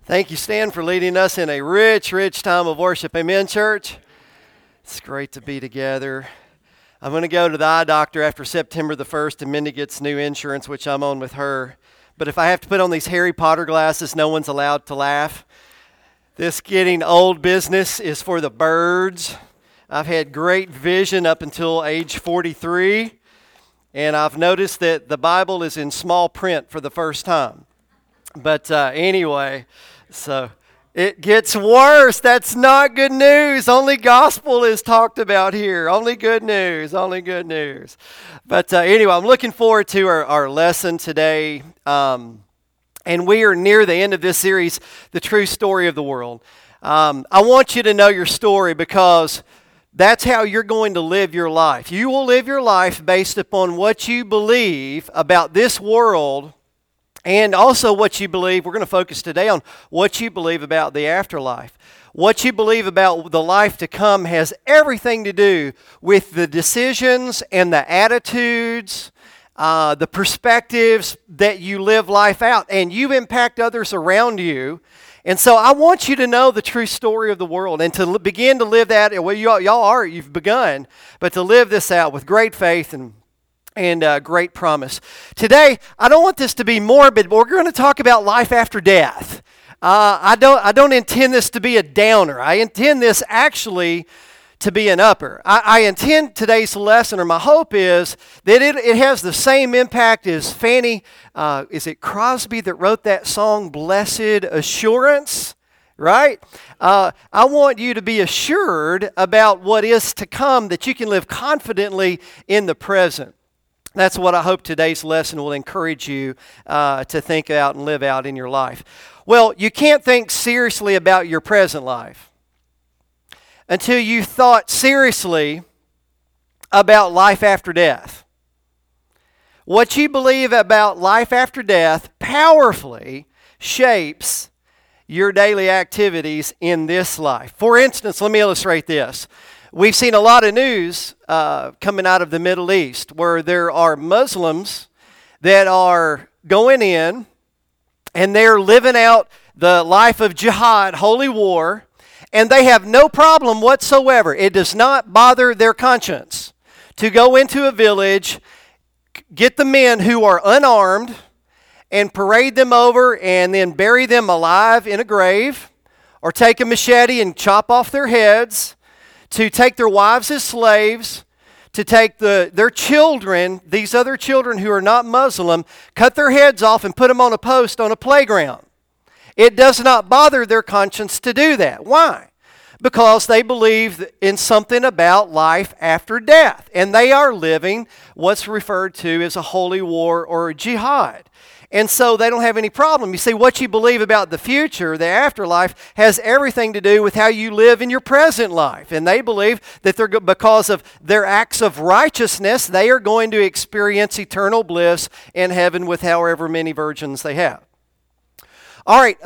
Thank you, Stan, for leading us in a rich, rich time of worship. Amen, church? It's great to be together. I'm going to go to the eye doctor after September the 1st, and Mindy gets new insurance, which I'm on with her. But if I have to put on these Harry Potter glasses, no one's allowed to laugh. This getting old business is for the birds. I've had great vision up until age 43, and I've noticed that the Bible is in small print for the first time. But anyway, so it gets worse. That's not good news. Only gospel is talked about here. Only good news. Only good news. But anyway, I'm looking forward to our lesson today. And we are near the end of this series, The True Story of the World. I want you to know your story because that's how you're going to live your life. You will live your life based upon what you believe about this world. And also what you believe, we're going to focus today on what you believe about the afterlife. What you believe about the life to come has everything to do with the decisions and the attitudes, the perspectives that you live life out. And you impact others around you. And so I want you to know the true story of the world and to begin to live that. Well, you've begun, but to live this out with great faith and great promise. Today, I don't want this to be morbid, but we're going to talk about life after death. I don't intend this to be a downer. I intend this actually to be an upper. I intend today's lesson, or my hope is that it has the same impact as Fanny, is it Crosby that wrote that song, Blessed Assurance? Right? I want you to be assured about what is to come, that you can live confidently in the present. That's what I hope today's lesson will encourage you to think out and live out in your life. Well, you can't think seriously about your present life until you thought seriously about life after death. What you believe about life after death powerfully shapes your daily activities in this life. For instance, let me illustrate this. We've seen a lot of news coming out of the Middle East where there are Muslims that are going in and they're living out the life of jihad, holy war, and they have no problem whatsoever. It does not bother their conscience to go into a village, get the men who are unarmed, and parade them over and then bury them alive in a grave, or take a machete and chop off their heads, to take their wives as slaves, to take their children, these other children who are not Muslim, cut their heads off and put them on a post on a playground. It does not bother their conscience to do that. Why? Because they believe in something about life after death, and they are living what's referred to as a holy war or a jihad. And so they don't have any problem. You see, what you believe about the future, the afterlife, has everything to do with how you live in your present life. And they believe that because of their acts of righteousness, they are going to experience eternal bliss in heaven with however many virgins they have. All right,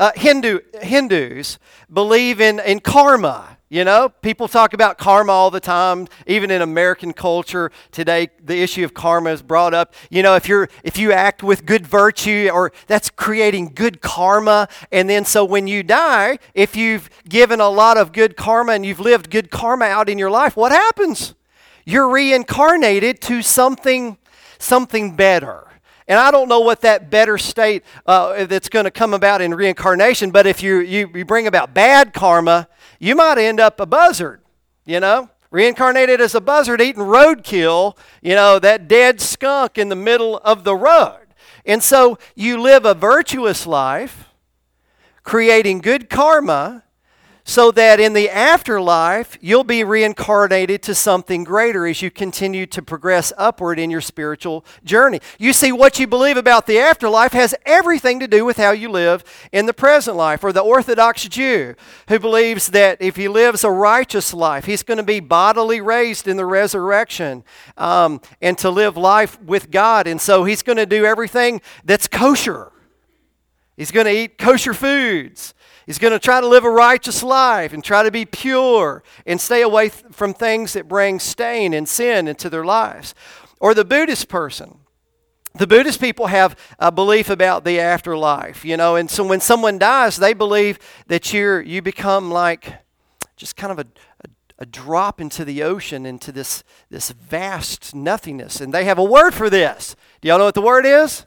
Hindus believe in karma. You know, people talk about karma all the time. Even in American culture today, the issue of karma is brought up. You know, if you act with good virtue, or that's creating good karma, and then so when you die, if you've given a lot of good karma and you've lived good karma out in your life, what happens? You're reincarnated to something better. And I don't know what that better state that's going to come about in reincarnation, but if you bring about bad karma, you might end up a buzzard, you know, reincarnated as a buzzard eating roadkill, you know, that dead skunk in the middle of the road. And so you live a virtuous life, creating good karma, so that in the afterlife, you'll be reincarnated to something greater as you continue to progress upward in your spiritual journey. You see, what you believe about the afterlife has everything to do with how you live in the present life. Or the Orthodox Jew, who believes that if he lives a righteous life, he's going to be bodily raised in the resurrection and to live life with God. And so he's going to do everything that's kosher. He's going to eat kosher foods. He's going to try to live a righteous life and try to be pure and stay away from things that bring stain and sin into their lives. Or the Buddhist person The Buddhist people have a belief about the afterlife, and so when someone dies, they believe that you become like just kind of a drop into the ocean, into this vast nothingness. And they have a word for this. Do y'all know what the word is?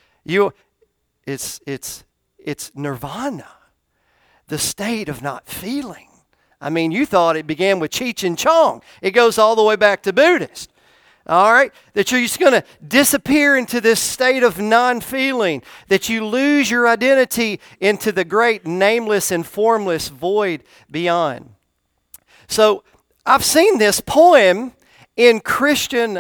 It's nirvana, the state of not feeling. I mean, you thought it began with Cheech and Chong. It goes all the way back to Buddhist. All right? That you're just going to disappear into this state of non-feeling. That you lose your identity into the great nameless and formless void beyond. So, I've seen this poem in Christian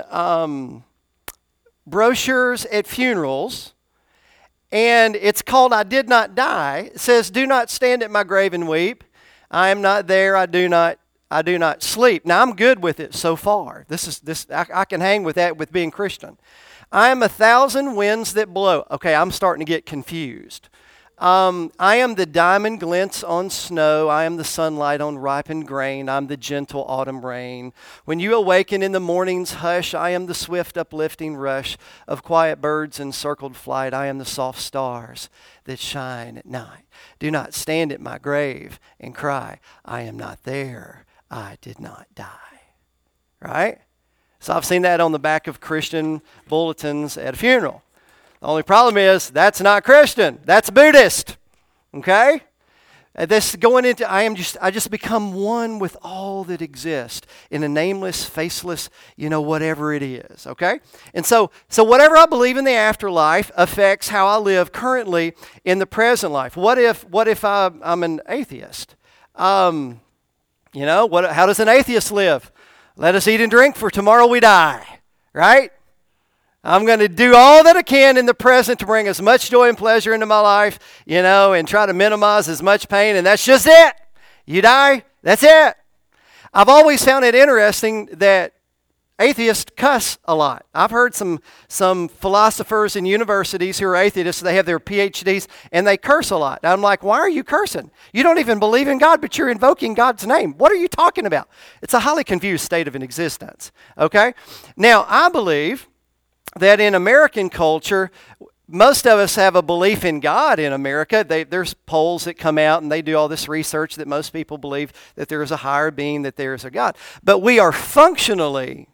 brochures at funerals. And it's called I Did Not Die. It says, "Do not stand at my grave and weep. I am not there, I do not sleep." Now, I'm good with it so far. I can hang with that with being Christian. "I am 1,000 winds that blow." Okay, I'm starting to get confused. "I am the diamond glints on snow. I am the sunlight on ripened grain. I'm the gentle autumn rain. When you awaken in the morning's hush, I am the swift uplifting rush of quiet birds in circled flight. I am the soft stars that shine at night. Do not stand at my grave and cry, I am not there. I did not die." Right? So I've seen that on the back of Christian bulletins at a funeral. The only problem is that's not Christian. That's Buddhist. Okay? This going into I just become one with all that exists in a nameless, faceless, whatever it is. Okay? And so whatever I believe in the afterlife affects how I live currently in the present life. What if I'm an atheist? How does an atheist live? Let us eat and drink, for tomorrow we die. Right? I'm going to do all that I can in the present to bring as much joy and pleasure into my life, and try to minimize as much pain, and that's just it. You die, that's it. I've always found it interesting that atheists cuss a lot. I've heard some philosophers in universities who are atheists, they have their PhDs, and they curse a lot. I'm like, why are you cursing? You don't even believe in God, but you're invoking God's name. What are you talking about? It's a highly confused state of an existence, okay? Now, I believe that in American culture, most of us have a belief in God in America. There's polls that come out and they do all this research that most people believe that there is a higher being, that there is a God. But we are functionally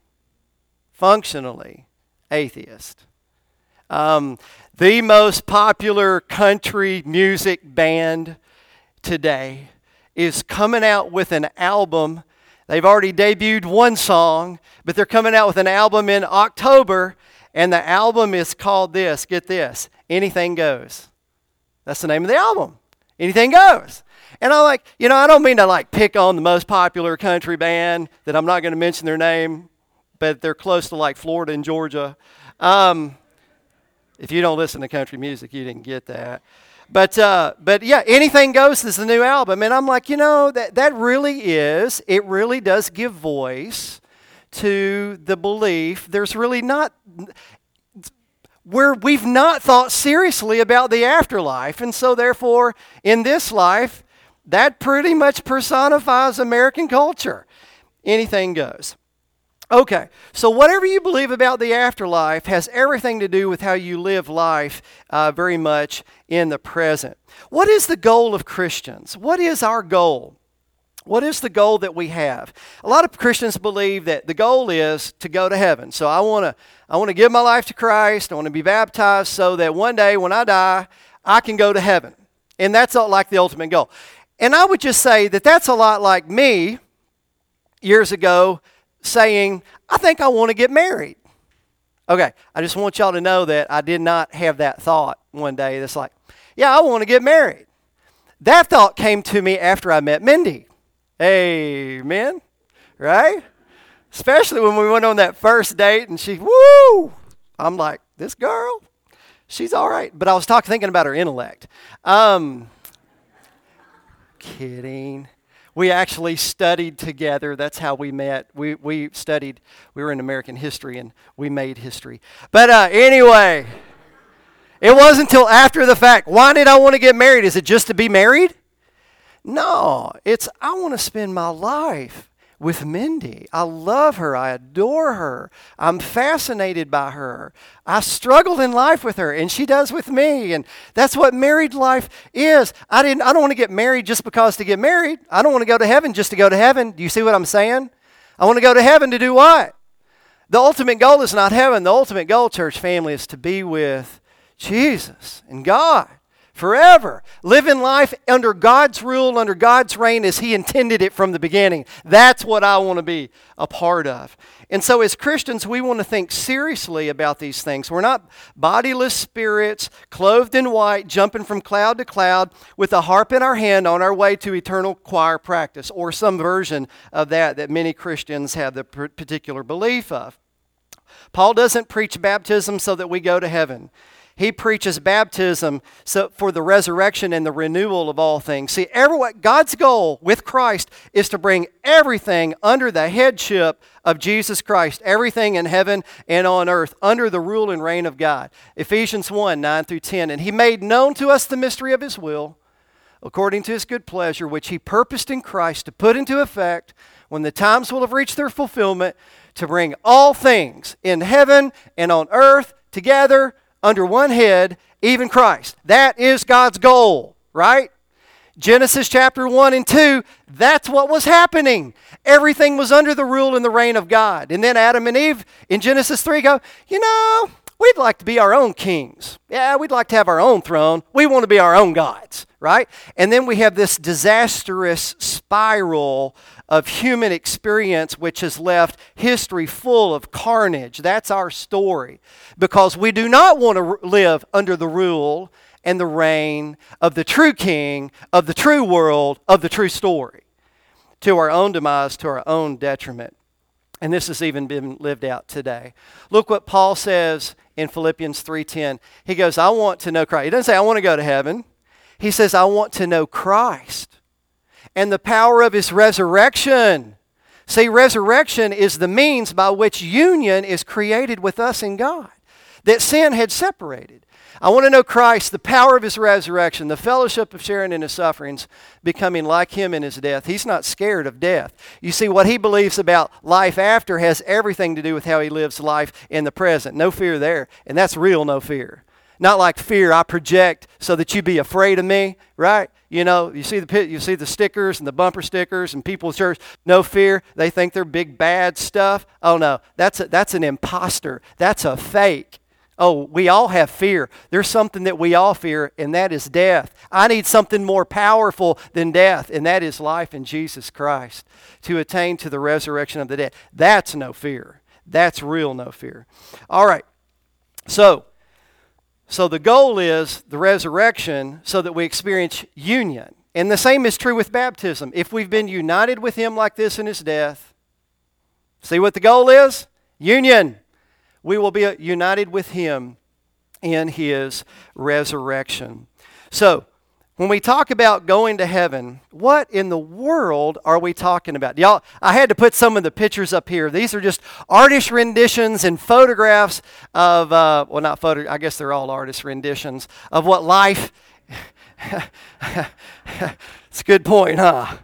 atheist. The most popular country music band today is coming out with an album. They've already debuted one song, but they're coming out with an album in October. And the album is called this, get this, Anything Goes. That's the name of the album. Anything Goes. And I'm like, I don't mean to pick on the most popular country band that I'm not going to mention their name, but they're close to Florida and Georgia. If you don't listen to country music, you didn't get that. But yeah, Anything Goes is the new album. And I'm like, that it really does give voice to the belief. There's really not, where we've not thought seriously about the afterlife, and so therefore in this life that pretty much personifies American culture. Anything goes. Okay, so whatever you believe about the afterlife has everything to do with how you live life very much in the present. What is the goal of Christians? What is our goal? What is the goal that we have? A lot of Christians believe that the goal is to go to heaven. So I want to give my life to Christ. I want to be baptized so that one day when I die, I can go to heaven. And that's like the ultimate goal. And I would just say that that's a lot like me years ago saying, I think I want to get married. Okay, I just want y'all to know that I did not have that thought one day that's like, yeah, I want to get married. That thought came to me after I met Mindy. Amen. Right? Especially when we went on that first date and woo! I'm like, this girl, she's all right. But I was thinking about her intellect. Kidding. We actually studied together. That's how we met. We were in American history and we made history. But anyway, it wasn't until after the fact. Why did I want to get married? Is it just to be married? No, I want to spend my life with Mindy. I love her. I adore her. I'm fascinated by her. I struggled in life with her, and she does with me. And that's what married life is. I don't want to get married just because to get married. I don't want to go to heaven just to go to heaven. Do you see what I'm saying? I want to go to heaven to do what? The ultimate goal is not heaven. The ultimate goal, church family, is to be with Jesus and God forever. Living life under God's rule, under God's reign as He intended it from the beginning. That's what I want to be a part of. And so as Christians, we want to think seriously about these things. We're not bodiless spirits, clothed in white, jumping from cloud to cloud with a harp in our hand on our way to eternal choir practice, or some version of that many Christians have the particular belief of. Paul doesn't preach baptism so that we go to heaven. He preaches baptism for the resurrection and the renewal of all things. See, God's goal with Christ is to bring everything under the headship of Jesus Christ, everything in heaven and on earth, under the rule and reign of God. Ephesians 1, 9 through 10. And He made known to us the mystery of His will, according to His good pleasure, which He purposed in Christ to put into effect when the times will have reached their fulfillment, to bring all things in heaven and on earth together under one head, even Christ. That is God's goal, right? Genesis chapter 1 and 2, that's what was happening. Everything was under the rule and the reign of God. And then Adam and Eve in Genesis 3 go, we'd like to be our own kings. Yeah, we'd like to have our own throne. We want to be our own gods, right? And then we have this disastrous spiral of human experience which has left history full of carnage. That's our story. Because we do not want to live under the rule and the reign of the true king, of the true world, of the true story, to our own demise, to our own detriment. And this has even been lived out today. Look what Paul says in Philippians 3:10. He goes, I want to know Christ. He doesn't say, I want to go to heaven. He says, I want to know Christ and the power of His resurrection. See, resurrection is the means by which union is created with us and God, that sin had separated. I want to know Christ, the power of His resurrection, the fellowship of sharing in His sufferings, becoming like Him in His death. He's not scared of death. You see, what he believes about life after has everything to do with how he lives life in the present. No fear there, and that's real no fear. Not like fear I project so that you be afraid of me, right? You see the stickers and the bumper stickers and people's church, no fear. They think they're big bad stuff. Oh no, that's an imposter. That's a fake. Oh, we all have fear. There's something that we all fear, and that is death. I need something more powerful than death, and that is life in Jesus Christ, to attain to the resurrection of the dead. That's no fear. That's real no fear. All right. So the goal is the resurrection so that we experience union. And the same is true with baptism. If we've been united with Him like this in His death, see what the goal is? Union. We will be united with Him in His resurrection. So, when we talk about going to heaven, what in the world are we talking about? Y'all, I had to put some of the pictures up here. These are just artist renditions and photographs of, I guess they're all artist renditions of what life, it's a good point, huh?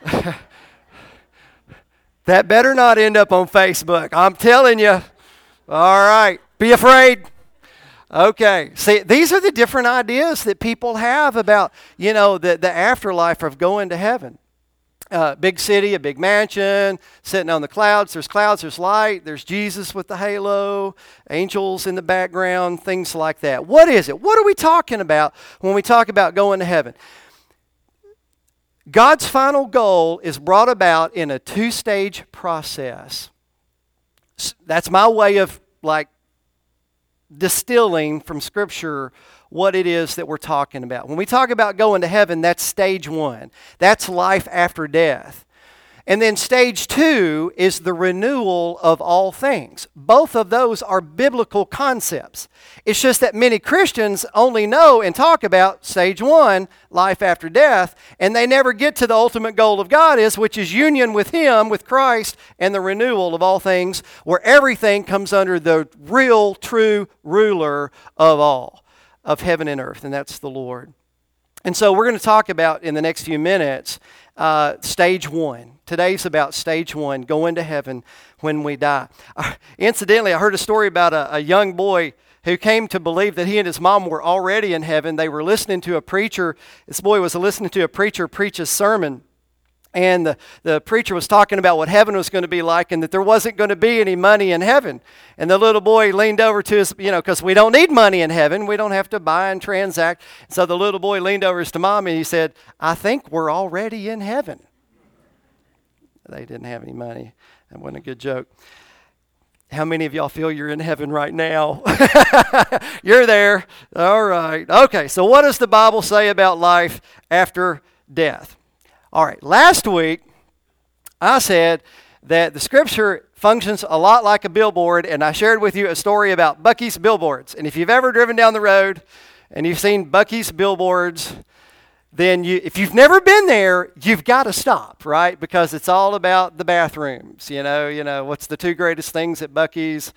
That better not end up on Facebook. I'm telling you. All right. Be afraid. Okay. See, these are the different ideas that people have about, the afterlife of going to heaven. Big city, a big mansion, sitting on the clouds. There's clouds, there's light, there's Jesus with the halo, angels in the background, things like that. What is it? What are we talking about when we talk about going to heaven? God's final goal is brought about in a two-stage process. That's my way of distilling from Scripture what it is that we're talking about. When we talk about going to heaven, that's stage one. That's life after death. And then stage two is the renewal of all things. Both of those are biblical concepts. It's just that many Christians only know and talk about stage one, life after death, and they never get to the ultimate goal of God which is union with Him, with Christ, and the renewal of all things, where everything comes under the real, true ruler of all, of heaven and earth, and that's the Lord. And so we're going to talk about, in the next few minutes, stage one. Today's about stage one, going to heaven when we die. Incidentally, I heard a story about a young boy who came to believe that he and his mom were already in heaven. They were listening to a preacher. This boy was listening to a preacher preach a sermon. And the preacher was talking about what heaven was going to be like and that there wasn't going to be any money in heaven. And the little boy leaned over to his, because we don't need money in heaven. We don't have to buy and transact. So the little boy leaned over to mom and he said, "I think we're already in heaven." They didn't have any money. That wasn't a good joke. How many of y'all feel you're in heaven right now? You're there. All right. Okay, so what does the Bible say about life after death? All right, last week I said that the Scripture functions a lot like a billboard, and I shared with you a story about Buc-ee's billboards. And if you've ever driven down the road and you've seen Buc-ee's billboards, then if you've never been there, you've got to stop, right? Because it's all about the bathrooms. What's the two greatest things at Buc-ee's?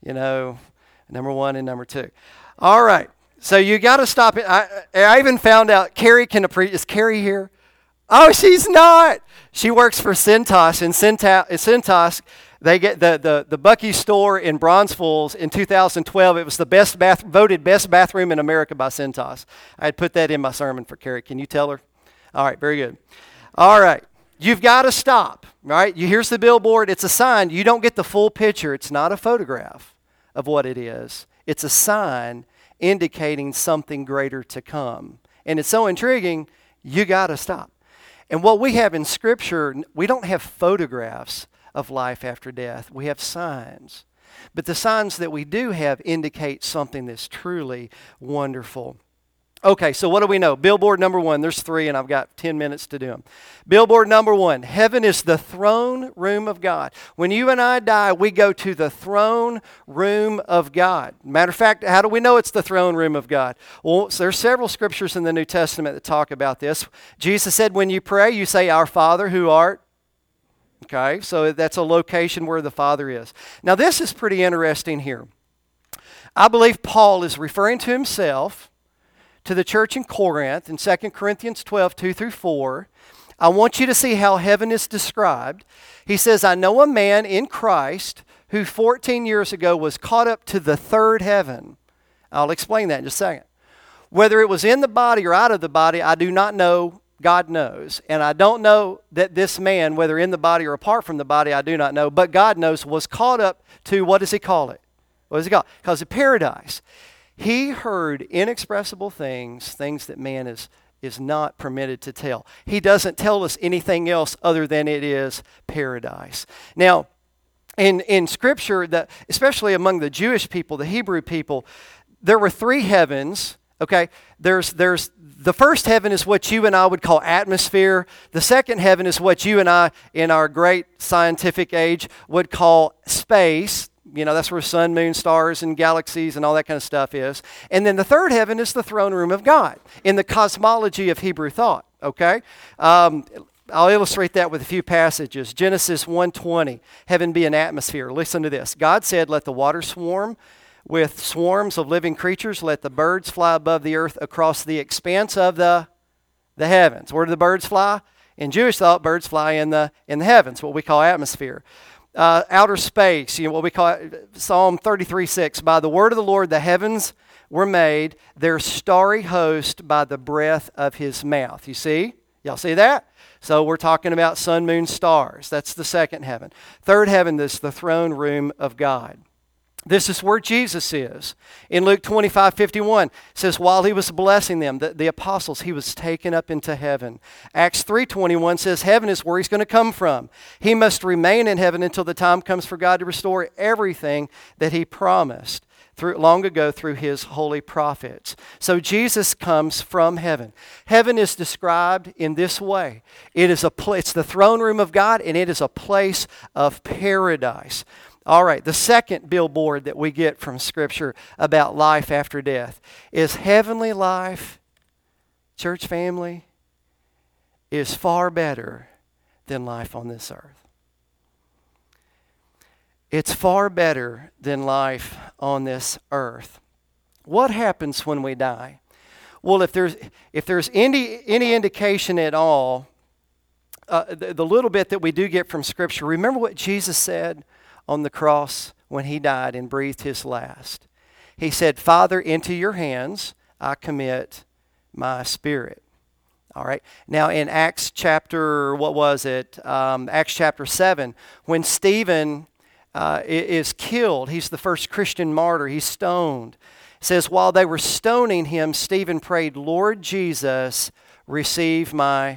Number one and number two. All right, so you got to stop it. I even found out Carrie can appreciate. Is Carrie here? Oh, she's not. She works for Cintas. In Cintas, they get the Buc-ee's store in Bronze Falls in 2012. It was the voted best bathroom in America by Cintas. I had put that in my sermon for Carrie. Can you tell her? All right, very good. All right, you've got to stop, right? Here's the billboard. It's a sign. You don't get the full picture. It's not a photograph of what it is. It's a sign indicating something greater to come. And it's so intriguing, you got to stop. And what we have in Scripture, we don't have photographs of life after death. We have signs. But the signs that we do have indicate something that's truly wonderful. Okay, so what do we know? Billboard number one, there's three, and I've got 10 minutes to do them. Billboard number one, heaven is the throne room of God. When you and I die, we go to the throne room of God. Matter of fact, how do we know it's the throne room of God? Well, there's several scriptures in the New Testament that talk about this. Jesus said when you pray, you say, "Our Father who art." Okay, so that's a location where the Father is. Now, this is pretty interesting here. I believe Paul is referring to himself to the church in Corinth in 2 Corinthians 12, 2 through 4. I want you to see how heaven is described. He says, "I know a man in Christ who 14 years ago was caught up to the third heaven." I'll explain that in just a second. Whether it was in the body or out of the body, I do not know. God knows. And I don't know that this man, whether in the body or apart from the body, I do not know. But God knows, was caught up to, what does he call it? What does he call it? Because of paradise. He heard inexpressible things that man is not permitted to tell. He doesn't tell us anything else other than it is paradise. Now, in Scripture, especially among the Jewish people, the Hebrew people, there were three heavens. Okay, there's the first heaven is what you and I would call atmosphere. The second heaven is what you and I, in our great scientific age, would call space. That's where sun, moon, stars, and galaxies and all that kind of stuff is. And then the third heaven is the throne room of God in the cosmology of Hebrew thought, okay? I'll illustrate that with a few passages. Genesis 1:20, heaven be an atmosphere. Listen to this. God said, "Let the water swarm with swarms of living creatures. Let the birds fly above the earth across the expanse of the heavens." Where do the birds fly? In Jewish thought, birds fly in the heavens, what we call atmosphere. Outer space, what we call Psalm 33:6. "By the word of the Lord the heavens were made, their starry host by the breath of his mouth." You see? Y'all see that? So we're talking about sun, moon, stars. That's the second heaven. Third heaven is the throne room of God. This is where Jesus is. In Luke 25:51, it says, while he was blessing them, the apostles, he was taken up into heaven. Acts 3:21 says, heaven is where he's going to come from. He must remain in heaven until the time comes for God to restore everything that he promised long ago through his holy prophets. So Jesus comes from heaven. Heaven is described in this way. It's the throne room of God, and it is a place of paradise. All right, the second billboard that we get from Scripture about life after death is heavenly life, church family, is far better than life on this earth. It's far better than life on this earth. What happens when we die? Well, if there's any indication at all, the little bit that we do get from Scripture, remember what Jesus said on the cross when he died and breathed his last. He said, Father, into your hands I commit my spirit. All right. Now in Acts chapter, Acts chapter 7, when Stephen is killed, he's the first Christian martyr, he's stoned. It says, while they were stoning him, Stephen prayed, Lord Jesus, receive my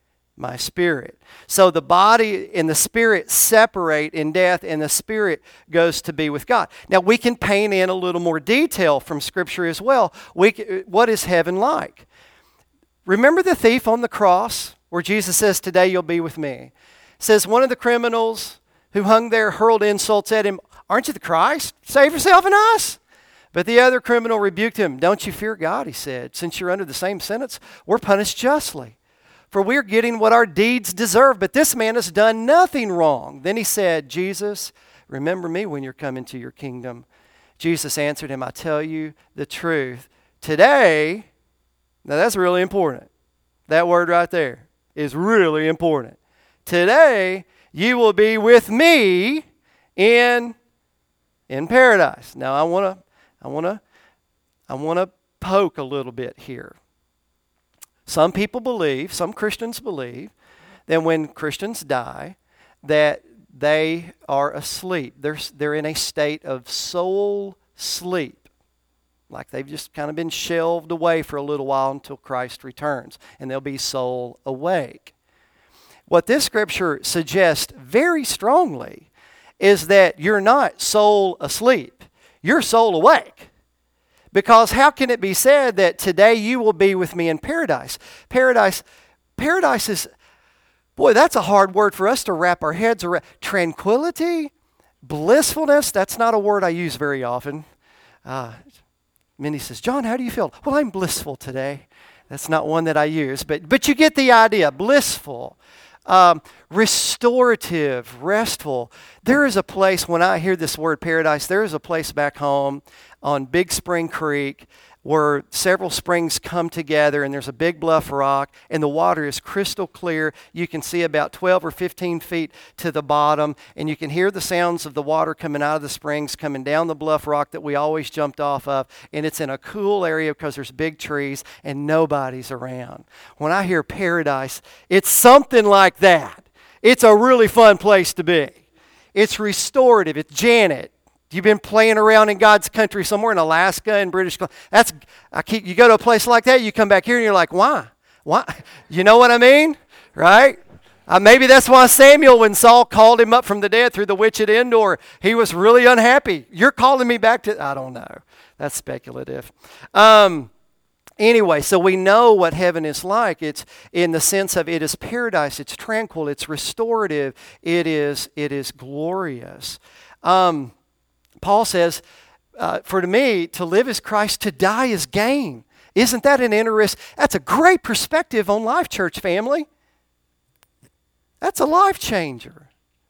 spirit. So the body and the spirit separate in death, and the spirit goes to be with God. Now we can paint in a little more detail from Scripture as well. What is heaven like? Remember the thief on the cross where Jesus says, today you'll be with me. It says one of the criminals who hung there hurled insults at him. Aren't you the Christ? Save yourself and us. But the other criminal rebuked him. Don't you fear God, he said. Since you're under the same sentence, we're punished justly. For we're getting what our deeds deserve, but this man has done nothing wrong. Then he said, Jesus, remember me when you're coming to your kingdom. Jesus answered him, I tell you the truth. Today, now that's really important. That word right there is really important. Today, you will be with me in paradise. Now I want to poke a little bit here. Some Christians believe that when Christians die, that they are asleep. They're in a state of soul sleep. Like they've just kind of been shelved away for a little while until Christ returns. And they'll be soul awake. What this scripture suggests very strongly is that you're not soul asleep. You're soul awake. Because how can it be said that today you will be with me in paradise? Paradise is, boy, that's a hard word for us to wrap our heads around. Tranquility, blissfulness, that's not a word I use very often. Minnie says, John, how do you feel? Well, I'm blissful today. That's not one that I use, but you get the idea. Blissful, restorative, restful. There is a place, when I hear this word paradise, there is a place back home on Big Spring Creek where several springs come together and there's a big bluff rock and the water is crystal clear. You can see about 12 or 15 feet to the bottom and you can hear the sounds of the water coming out of the springs, coming down the bluff rock that we always jumped off of, and it's in a cool area because there's big trees and nobody's around. When I hear paradise, it's something like that. It's a really fun place to be. It's restorative. It's Janet. You've been playing around in God's country somewhere in Alaska and British Columbia. You go to a place like that, you come back here and you're like, why? Why? You know what I mean? Right? Maybe that's why Samuel, when Saul called him up from the dead through the witch at Endor, he was really unhappy. You're calling me back to, I don't know. That's speculative. Anyway, so we know what heaven is like. It's in the sense of it is paradise. It's tranquil. It's restorative. It is glorious. Paul says, for to me, to live is Christ, to die is gain. Isn't that an that's a great perspective on life, church family. That's a life changer.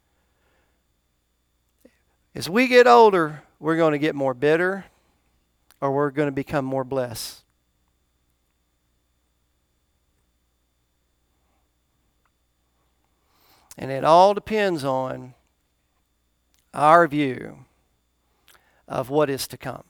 As we get older, we're going to get more bitter or we're going to become more blessed. And it all depends on our view of what is to come.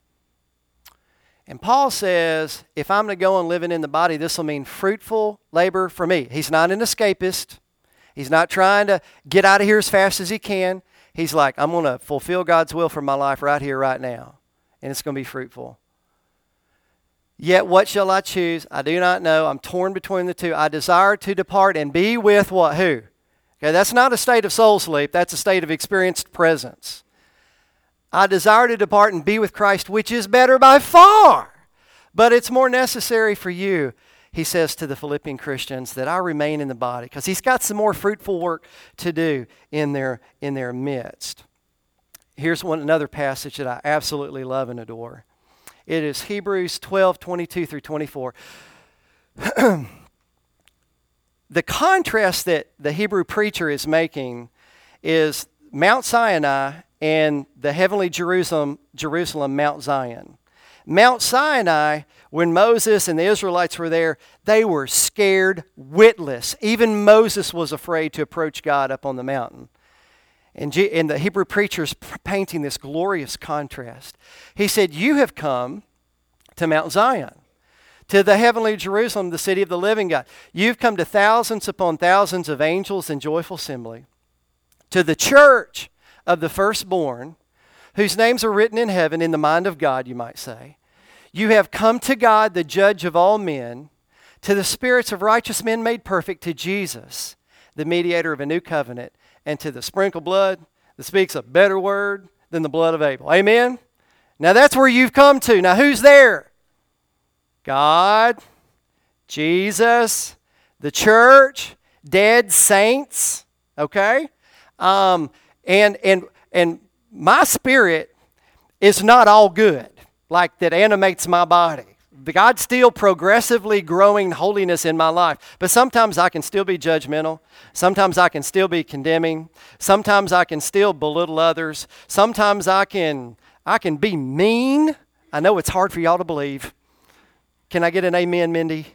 And Paul says, if I'm going to go and living in the body, this will mean fruitful labor for me. He's not an escapist. He's not trying to get out of here as fast as he can. He's like, I'm going to fulfill God's will for my life right here, right now. And it's going to be fruitful. Yet what shall I choose? I do not know. I'm torn between the two. I desire to depart and be with what? Who? Okay, that's not a state of soul sleep. That's a state of experienced presence. I desire to depart and be with Christ, which is better by far. But it's more necessary for you, he says to the Philippian Christians, that I remain in the body. Because he's got some more fruitful work to do in their midst. Here's another passage that I absolutely love and adore. It is Hebrews 12:22 through 24. The contrast that the Hebrew preacher is making is Mount Sinai and the heavenly Jerusalem, Mount Zion. Mount Sinai, when Moses and the Israelites were there, they were scared witless. Even Moses was afraid to approach God up on the mountain. And the Hebrew preacher is painting this glorious contrast. He said, you have come to Mount Zion, to the heavenly Jerusalem, the city of the living God. You've come to thousands upon thousands of angels in joyful assembly, to the church of the firstborn, whose names are written in heaven in the mind of God, you might say. You have come to God, the judge of all men, to the spirits of righteous men made perfect, to Jesus, the mediator of a new covenant, and to the sprinkled blood that speaks a better word than the blood of Abel. Amen? Now that's where you've come to. Now who's there? God, Jesus, the church, dead saints, okay? And my spirit is not all good, like that animates my body. God's still progressively growing holiness in my life. But sometimes I can still be judgmental. Sometimes I can still be condemning. Sometimes I can still belittle others. Sometimes I can be mean. I know it's hard for y'all to believe. Can I get an amen, Mindy?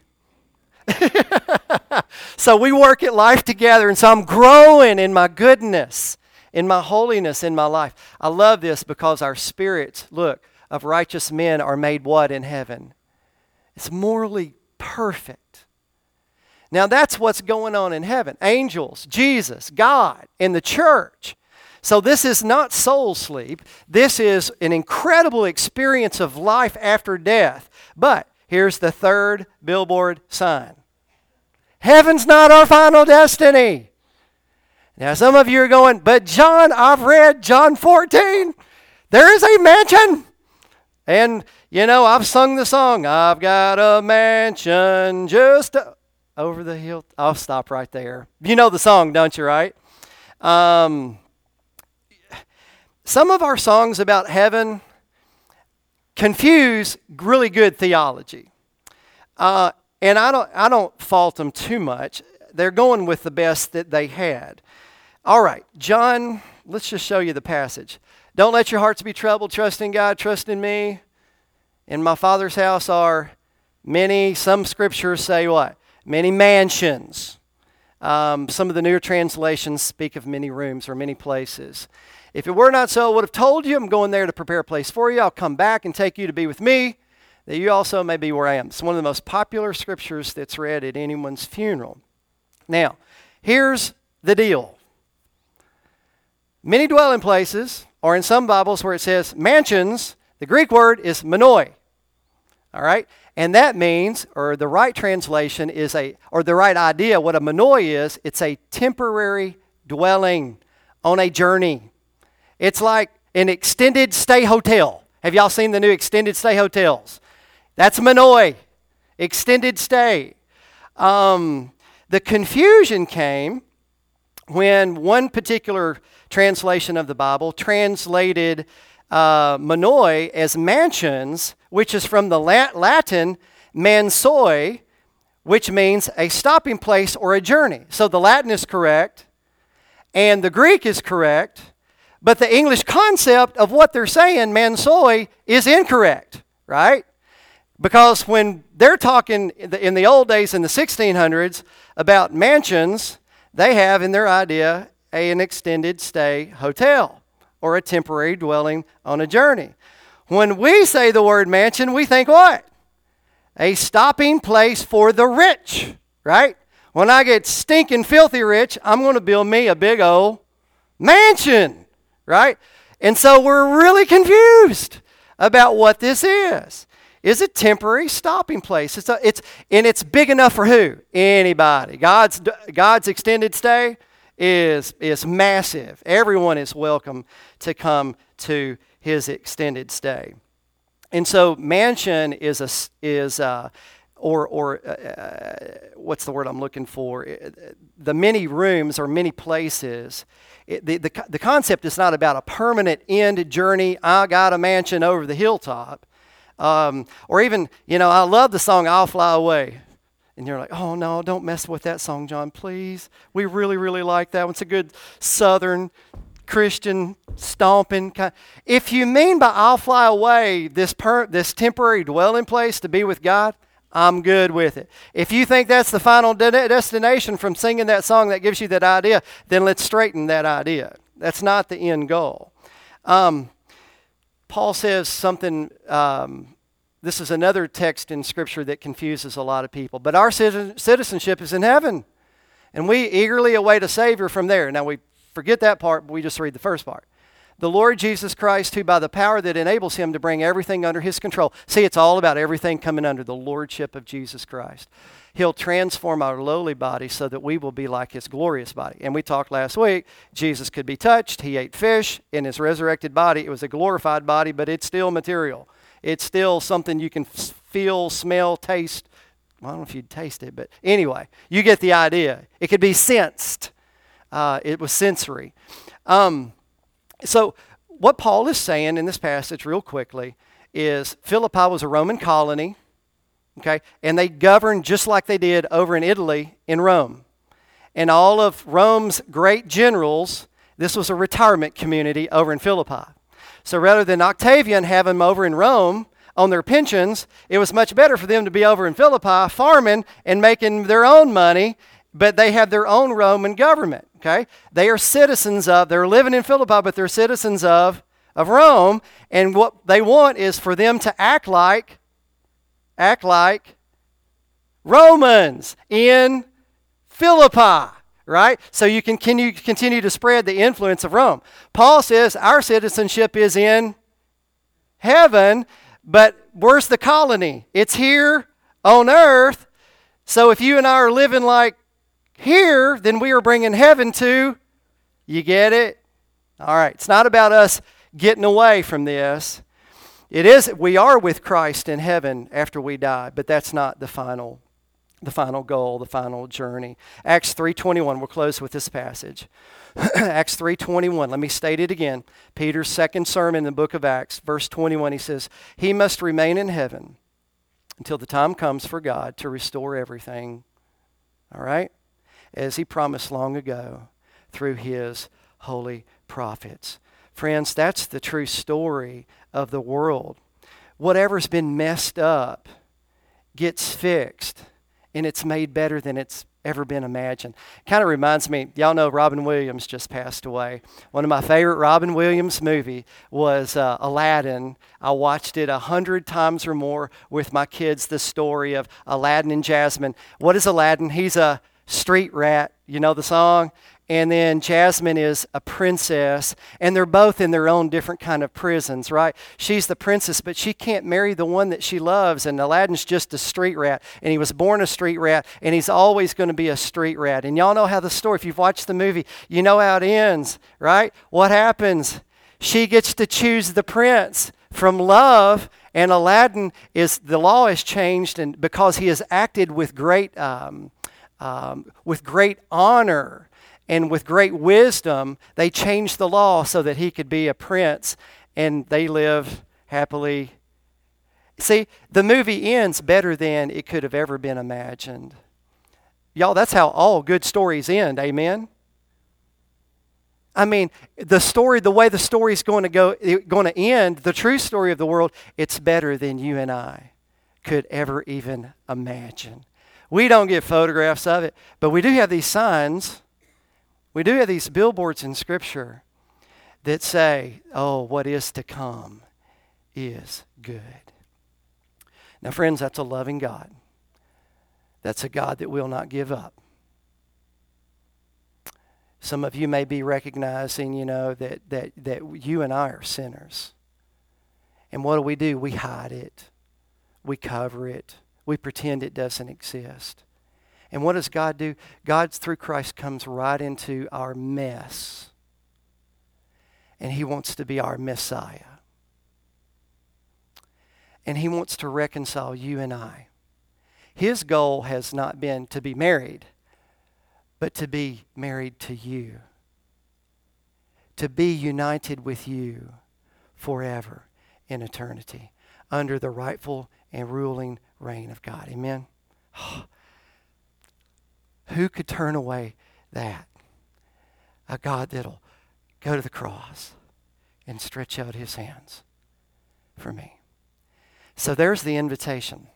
So we work at life together, and so I'm growing in my goodness, in my holiness in my life. I love this because our spirits, look, of righteous men are made what in heaven? It's morally perfect. Now that's what's going on in heaven. Angels, Jesus, God, and the church. So this is not soul sleep. This is an incredible experience of life after death. But here's the third billboard sign. Heaven's not our final destiny. Now some of you are going, but John, I've read John 14. There is a mansion. And, you know, I've sung the song, I've got a mansion just over the hill. I'll stop right there. You know the song, don't you, right? Some of our songs about heaven confuse really good theology. And I don't fault them too much. They're going with the best that they had. All right, John, let's just show you the passage. Don't let your hearts be troubled. Trust in God, trust in me. In my Father's house are many, some scriptures say what? Many mansions. Some of the newer translations speak of many rooms or many places. If it were not so, I would have told you, I'm going there to prepare a place for you. I'll come back and take you to be with me, that you also may be where I am. It's one of the most popular scriptures that's read at anyone's funeral. Now, here's the deal. Many dwelling places, or in some Bibles where it says mansions, the Greek word is menoi. All right? And that means, or the right translation is or the right idea, what a menoi is, it's a temporary dwelling on a journey. It's like an extended stay hotel. Have y'all seen the new extended stay hotels? That's menoi, extended stay. The confusion came when one particular translation of the Bible translated menoi as mansions, which is from the Latin mansoi, which means a stopping place or a journey. So the Latin is correct, and the Greek is correct, but the English concept of what they're saying, mansoi, is incorrect, right? Because when they're talking in the old days, in the 1600s, about mansions, they have in their idea an extended stay hotel or a temporary dwelling on a journey. When we say the word mansion, we think what? A stopping place for the rich, right? When I get stinking filthy rich, I'm going to build me a big old mansion, right? And so we're really confused about what this is. Is a temporary stopping place. It's big enough for who? Anybody. God's extended stay is massive. Everyone is welcome to come to his extended stay. And so mansion is what's the word I'm looking for? The many rooms or many places. The concept is not about a permanent end journey. I got a mansion over the hilltop. Or even, I love the song, I'll Fly Away. And you're like, oh no, don't mess with that song, John, please. We really, really like that one. It's a good Southern Christian stomping kind. If you mean by I'll fly away this temporary dwelling place to be with God, I'm good with it. If you think that's the final destination from singing that song that gives you that idea, then let's straighten that idea. That's not the end goal. Paul says something, this is another text in Scripture that confuses a lot of people. But our citizenship is in heaven, and we eagerly await a Savior from there. Now we forget that part, but we just read the first part. The Lord Jesus Christ, who by the power that enables him to bring everything under his control. See, it's all about everything coming under the lordship of Jesus Christ. He'll transform our lowly body so that we will be like his glorious body. And we talked last week, Jesus could be touched. He ate fish in his resurrected body. It was a glorified body, but it's still material. It's still something you can feel, smell, taste. Well, I don't know if you'd taste it, but anyway, you get the idea. It could be sensed. It was sensory. So what Paul is saying in this passage real quickly is Philippi was a Roman colony, okay, and they governed just like they did over in Italy in Rome. And all of Rome's great generals, this was a retirement community over in Philippi. So rather than Octavian have them over in Rome on their pensions, it was much better for them to be over in Philippi farming and making their own money, but they have their own Roman government. Okay, they are citizens of, they're living in Philippi, but they're citizens of Rome. And what they want is for them to act like Romans in Philippi, right? So you can continue to spread the influence of Rome. Paul says our citizenship is in heaven, but where's the colony? It's here on earth. So if you and I are living like here, then we are bringing heaven to, you get it? All right, it's not about us getting away from this. It is, we are with Christ in heaven after we die, but that's not the final goal, the final journey. Acts 3:21, we'll close with this passage. Acts 3:21, let me state it again. Peter's second sermon in the book of Acts, verse 21, he says, he must remain in heaven until the time comes for God to restore everything. All right? As he promised long ago through his holy prophets. Friends, that's the true story of the world. Whatever's been messed up gets fixed, and it's made better than it's ever been imagined. Kind of reminds me, y'all know Robin Williams just passed away. One of my favorite Robin Williams movie was Aladdin. I watched it 100 times or more with my kids, the story of Aladdin and Jasmine. What is Aladdin? He's a street rat, you know the song? And then Jasmine is a princess, and they're both in their own different kind of prisons, right? She's the princess, but she can't marry the one that she loves, and Aladdin's just a street rat, and he was born a street rat, and he's always going to be a street rat. And y'all know how the story, if you've watched the movie, you know how it ends, right? What happens? She gets to choose the prince from love, and Aladdin the law is changed, and because he has acted with great honor and with great wisdom, they changed the law so that he could be a prince, and they live happily. See, the movie ends better than it could have ever been imagined. Y'all, that's how all good stories end, amen? I mean, the way the story's going to end, the true story of the world, it's better than you and I could ever even imagine. We don't get photographs of it, but we do have these signs. We do have these billboards in Scripture that say, oh, what is to come is good. Now, friends, that's a loving God. That's a God that will not give up. Some of you may be recognizing, that you and I are sinners. And what do? We hide it. We cover it. We pretend it doesn't exist. And what does God do? God, through Christ, comes right into our mess. And he wants to be our Messiah. And he wants to reconcile you and I. His goal has not been to be married, but to be married to you. To be united with you forever in eternity under the rightful and ruling reign of God. Amen? Who could turn away that? A God that'll go to the cross and stretch out his hands for me. So there's the invitation.